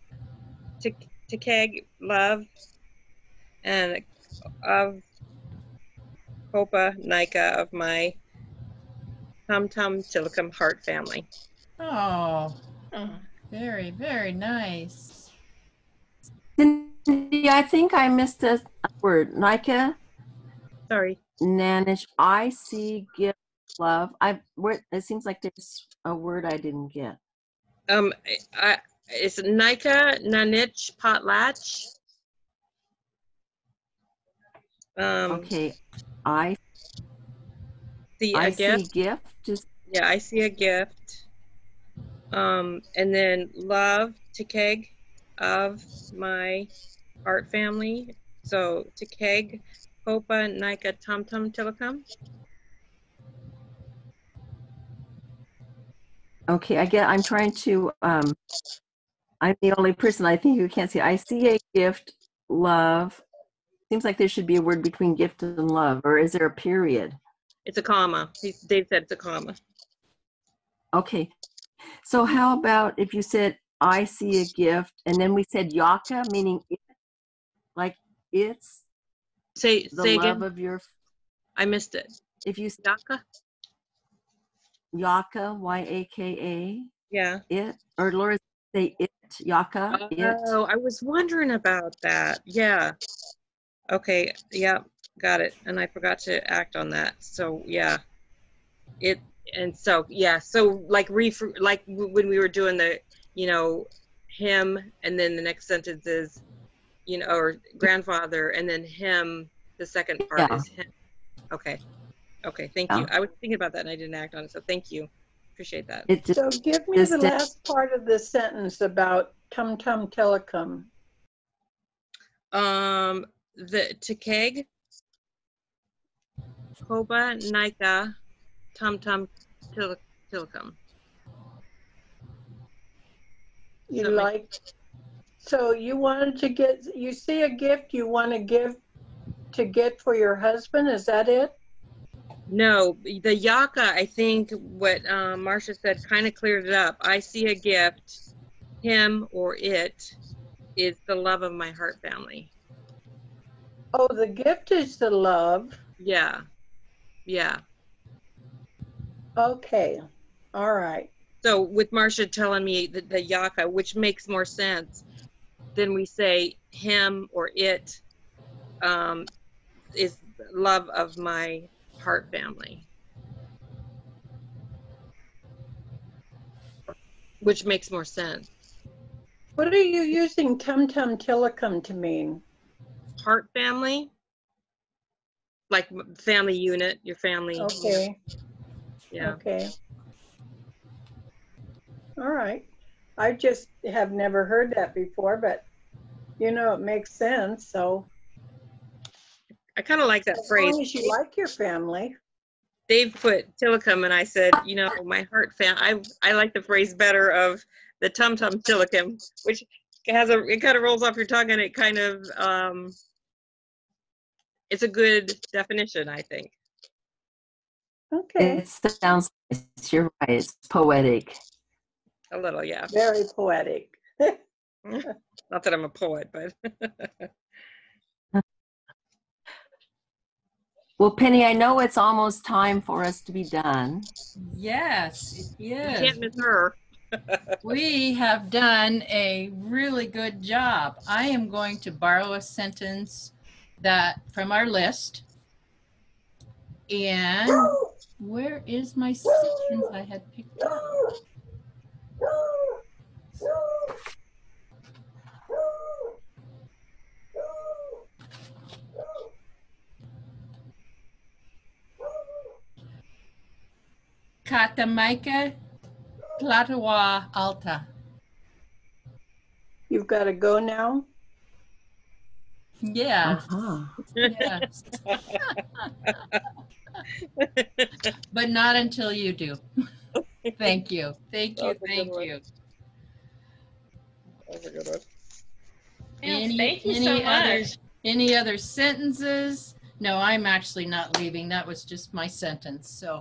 Tikeg, love, and of Copa, Nika, of my Tum Tum Tillicum heart family. Oh, Oh. very, very nice. Cindy, I think I missed a word. Nika, Sorry. Nanish, I see, gift, love. I where it seems like there's a word I didn't get. Um, I, it's Nika, Nanich, Potlatch. Um, Okay, I see a I gift. see gift. Just Yeah, I see a gift. Um, and then love, Tikeg, of my art family. So Tikeg, Copa, Nika, Tum Tum Tillicum. okay. I get. I'm trying to. Um, I'm the only person I think who can't see. I see a gift, love. Seems like there should be a word between gift and love, or is there a period? It's a comma. He, Dave said it's a comma. Okay. So how about if you said, I see a gift, and then we said yaka, meaning it, like it's Say the say love again. of your, I missed it. if you, Yaka? Yaka, Y A K A, Yeah. it, or Laura say it, Yaka, it. Oh, I was wondering about that. Yeah. Okay. Yeah. Got it. And I forgot to act on that. So yeah. It and so yeah. So like ref like w- when we were doing the, you know, him, and then the next sentence is, you know, or grandfather, and then him. The second part Yeah. is him. Okay. Okay. Thank Yeah. you. I was thinking about that and I didn't act on it. So thank you. Appreciate that. It just, So give me just the did- last part of the sentence about Tum Tum Telecom. Um, the Tekeg, Koba, Nika, Tum Tum, Til- Tilcum. You That makes- like, so you wanted to get, you see a gift you want to give, to get for your husband, is that it? No, the Yaka, I think what um, Marcia said kind of cleared it up. I see a gift, him or it is the love of my heart family. Oh, the gift is the love. Yeah, yeah. Okay, all right. So with Marcia telling me the, the Yaka, which makes more sense, then we say him or it um, is love of my heart family. Which makes more sense. What are you using Tum Tum Telecom to mean? Heart family, like family unit, your family. Okay, Yeah. okay. All right. I just have never heard that before, but you know, it makes sense, so. I kind of like that As phrase. long as you like your family. Dave put Tillicum, and I said, you know, my heart fam. I I like the phrase better of the Tum Tum Tillicum, which has a it kind of rolls off your tongue, and it kind of um, it's a good definition, I think. Okay, it sounds nice. You're right. It's poetic. A little, yeah. very poetic. Not that I'm a poet, but Well, Penny, I know it's almost time for us to be done. Yes, it you is. can't miss her. We have done a really good job. I am going to borrow a sentence that from our list. And where is my sentence I had picked up? Katamaika Tlatawa Alta. You've got to go now? Yeah, Uh-huh. yes. But not until you do. Thank you. Thank you. That's a good Thank one. you. That's a good one. Yeah, Any, thank you any so other, much. any other sentences? No, I'm actually not leaving. That was just my sentence. So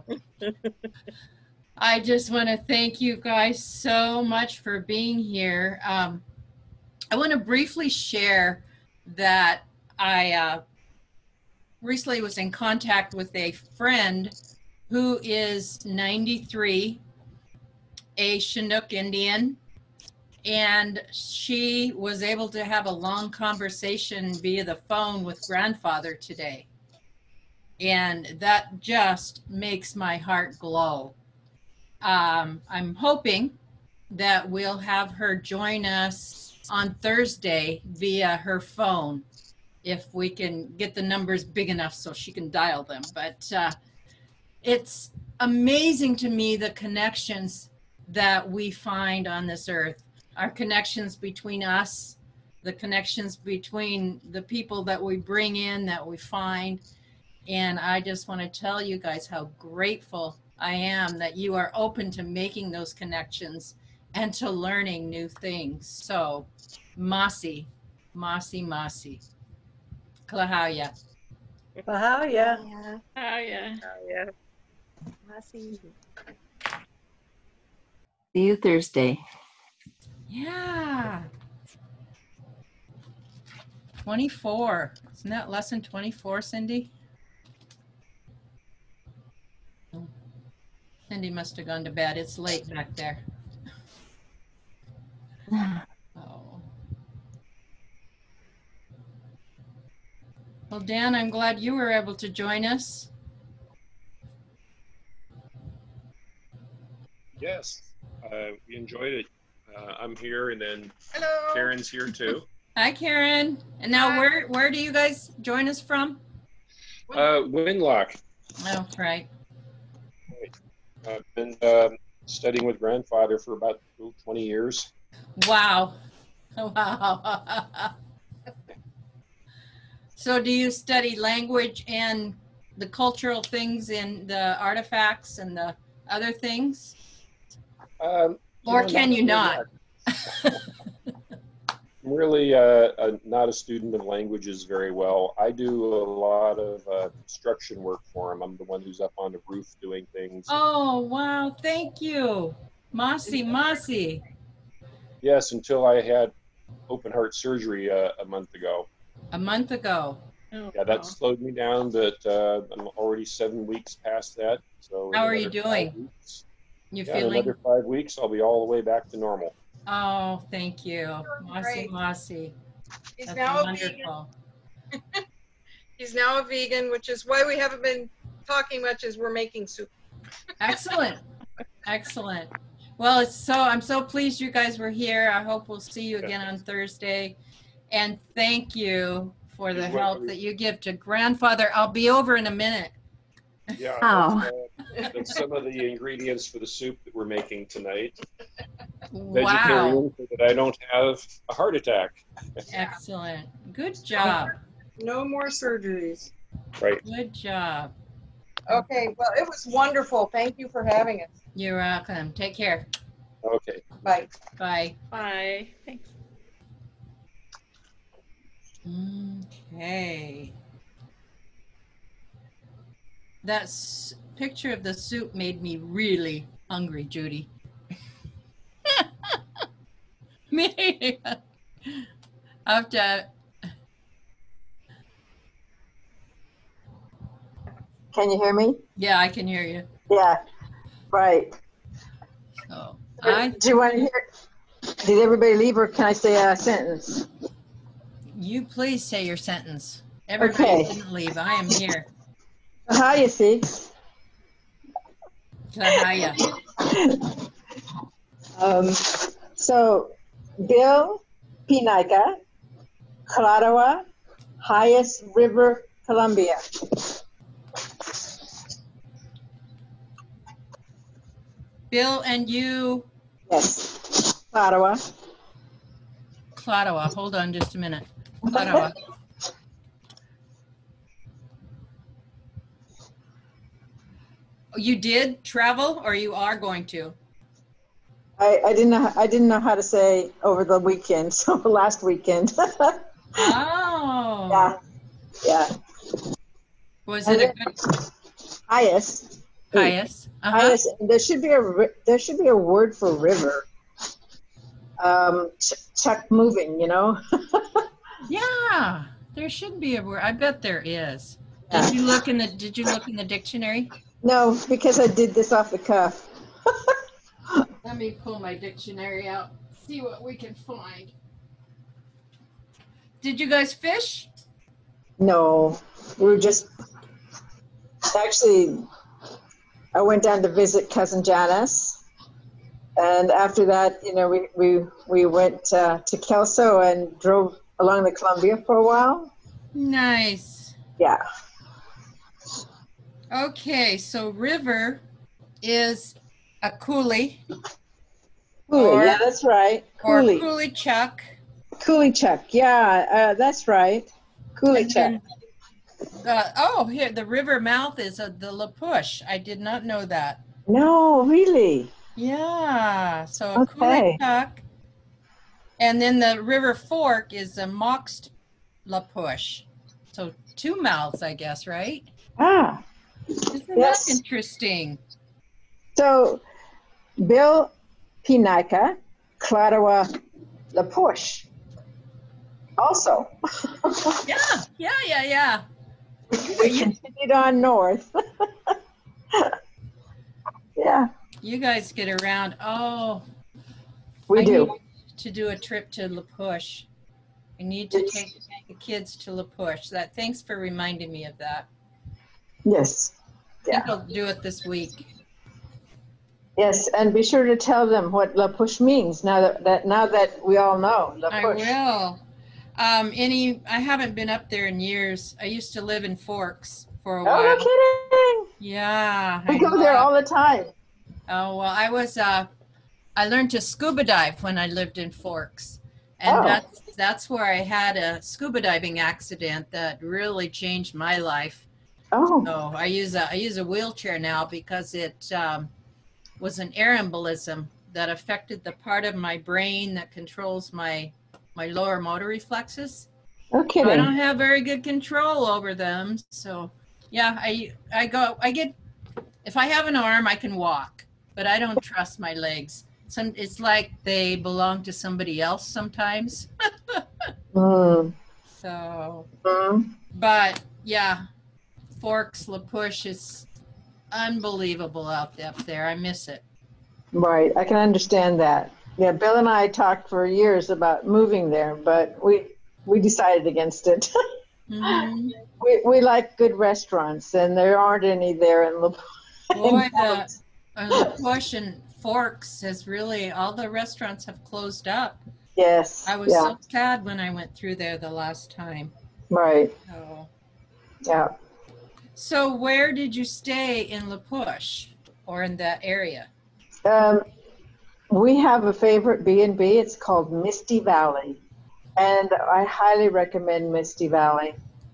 I just want to thank you guys so much for being here. Um, I want to briefly share that I uh, recently was in contact with a friend who is ninety-three, a Chinook Indian, and she was able to have a long conversation via the phone with grandfather today. And that just makes my heart glow. Um, I'm hoping that we'll have her join us on Thursday via her phone, if we can get the numbers big enough so she can dial them. But uh, it's amazing to me the connections that we find on this earth, our connections between us, the connections between the people that we bring in, that we find. And I just want to tell you guys how grateful I am that you are open to making those connections and to learning new things. So, Masi, Masi, Masi. Klahaya. Wow, yeah. Yeah, Oh, yeah. Oh, yeah. I see. See you Thursday. Yeah. twenty-four. Isn't that lesson twenty-four, Cindy? Cindy must have gone to bed. It's late back there. Oh. Well, Dan, I'm glad you were able to join us. Yes, uh, we enjoyed it. Uh, I'm here, and then Hello. Karen's here too. Hi, Karen. And now Hi. where, where do you guys join us from? Uh, Winlock. Oh, right. I've been uh, studying with grandfather for about oh, twenty years. Wow. Wow. So do you study language and the cultural things in the artifacts and the other things? Um, Or know, can you not? I'm really uh, a, not a student of languages very well. I do a lot of uh, construction work for him. I'm the one who's up on the roof doing things. Oh, wow. Thank you. Mossy, Mossy. Yes, until I had open heart surgery uh, a month ago. A month ago. Oh, Yeah, that wow. slowed me down, but uh, I'm already seven weeks past that. So in How are you another doing? five weeks- You Yeah, in feeling? another five weeks, I'll be all the way back to normal. Oh, thank you. Mossy, Great. Mossy. He's That's now a vegan. wonderful. He's now a vegan, which is why we haven't been talking much as we're making soup. Excellent. Excellent. Well, it's so, I'm so pleased you guys were here. I hope we'll see you again on Thursday. And thank you for the You're help welcome. that you give to grandfather. I'll be over in a minute. Yeah, Oh. that's, uh, that's some of the ingredients for the soup that we're making tonight. Wow. Vegetarian, so that I don't have a heart attack. Excellent. Good job. No more surgeries. Right. Good job. Okay, well, it was wonderful. Thank you for having us. You're welcome. Take care. Okay. Bye. Bye. Bye. Thanks. Okay. That s- picture of the soup made me really hungry, Judy. Me. I have to. Can you hear me? Yeah, I can hear you. Yeah, right. So I. Do you want to hear? Did everybody leave, or can I say a sentence? You please say your sentence. Everybody Okay. didn't leave. I am here. Hi, you see. Kahaya. Um, so, Bill Pinaika, Clarawa, highest river, Columbia. Bill and you, Yes, Clarawa. Clarawa. Hold on just a minute. Clarawa. You did travel, or you are going to? I, I didn't know I didn't know how to say over the weekend, so last weekend. Oh. Yeah, yeah. Was it a good Highest. highest? Uh-huh. Highest. There should be a ri- there should be a word for river. Um, ch- chuck moving, you know. Yeah, there should be a word. I bet there is. Yeah. Did you look in the Did you look in the dictionary? No, because I did this off the cuff. Let me pull my dictionary out. See what we can find. Did you guys fish? No, we were just actually. I went down to visit cousin Janice, and after that, you know, we we we went uh, to Kelso and drove along the Columbia for a while. Nice. Yeah. Okay, so river is a coulee Cooley, Or- yeah, that's right. or Cooley, coulee chuck. Cooley Chuck, yeah, uh, that's right. Cooley And Chuck. then, uh, oh, here, the river mouth is uh, the La Push. I did not know that. No, really. Yeah, so a coulee Okay. chuck. And then the river fork is a moxed La Push. So two mouths, I guess, right? Ah, Isn't Yes. that interesting? so Bill Pinaika, Clarawa La Push. Also, Yeah, yeah, yeah, yeah. we continued on north. Yeah. Yeah, You guys get around. Oh, we I do. need to do a trip to La Push. I need to take the kids to La Push. That, thanks for reminding me of that. Yes. I think Yeah. I'll do it this week. Yes, and be sure to tell them what La Push means now that, that now that we all know La I Push. will. Um, any, I haven't been up there in years. I used to live in Forks for a Oh, while. no kidding. Yeah. We I go there love- all the time. Oh, well, I was, uh, I learned to scuba dive when I lived in Forks. And Oh. that's, that's where I had a scuba diving accident that really changed my life. Oh, So I use a, I use a wheelchair now because it, um, was an air embolism that affected the part of my brain that controls my, my lower motor reflexes. no So I kidding. don't have very good control over them. So yeah, I, I go, I get, if I have an arm, I can walk, but I don't trust my legs. Some, it's like they belong to somebody else sometimes. Mm, So, mm, but yeah, Forks, La Push is unbelievable out up there. I miss it. right, I can understand that. Yeah, Bill and I talked for years about moving there, but we we decided against it. Mhm. we we like good restaurants, and there aren't any there in La Boy, in the, Forks. uh, La Push and Forks has really, all the restaurants have closed up. Yes. I was Yeah. so sad when I went through there the last time. Right. So, Yeah. so where did you stay in La Push or in that area? Um, we have a favorite B and B. It's called Misty Valley, and I highly recommend Misty Valley.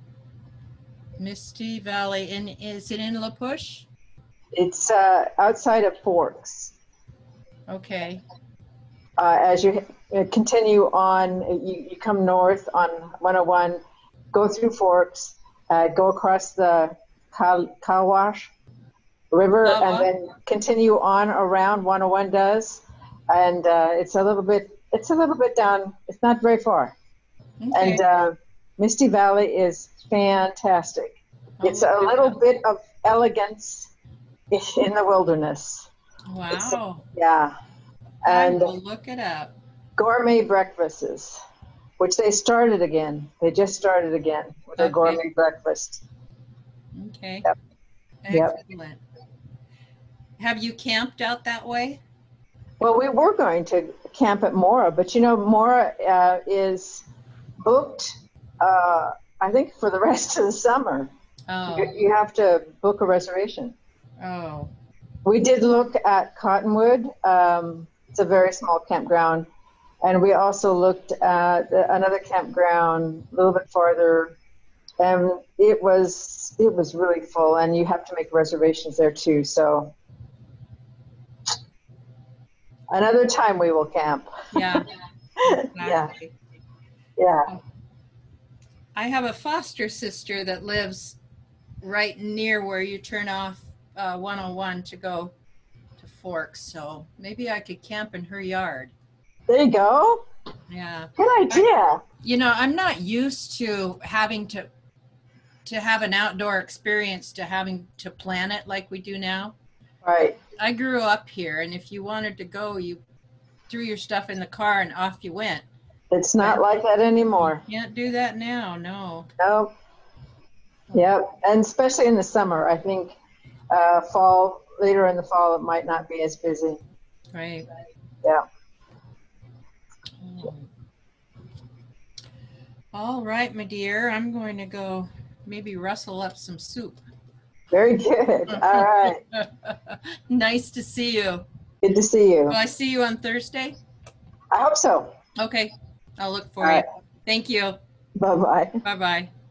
Misty Valley. In, is it in La Push? It's uh, outside of Forks. Okay. Uh, as you uh, continue on, you, you come north on one oh one, go through Forks, uh, go across the Ka- Kawash River, Kawa. and then continue on around one oh one does, and uh, it's a little bit it's a little bit down. It's not very far, Okay. and uh, Misty Valley is fantastic. I'll It's a look it little up. bit of elegance in the wilderness. Wow. Yeah, I and will look it up. gourmet breakfasts, which they started again. They just started again with their Okay. gourmet breakfast. Okay. Yep. Yep. Excellent. Have you camped out that way? Well, we were going to camp at Mora, but you know, Mora uh, is booked, uh, I think, for the rest of the summer. Oh. You, you have to book a reservation. Oh. We did look at Cottonwood. Um, it's a very small campground. And we also looked at another campground a little bit farther. And it was it was really full, and you have to make reservations there too. So another time we will camp. Yeah. Yeah, Exactly. yeah. I have a foster sister that lives right near where you turn off uh, one oh one to go to Forks. So maybe I could camp in her yard. There you go. Yeah. Good idea. You know, I'm not used to having to to have an outdoor experience, to having to plan it like we do now. Right. I grew up here, and if you wanted to go, you threw your stuff in the car and off you went. It's not like that anymore. Can't do that now, no. No. Yep. And especially in the summer, I think uh, fall, later in the fall, it might not be as busy. Right. Yeah. Oh. All right, my dear, I'm going to go maybe rustle up some soup. Very good. All right. Nice to see you. Good to see you. Will I see you on Thursday? I hope so. Okay, I'll look for All you. right. Thank you. Bye-bye. Bye-bye.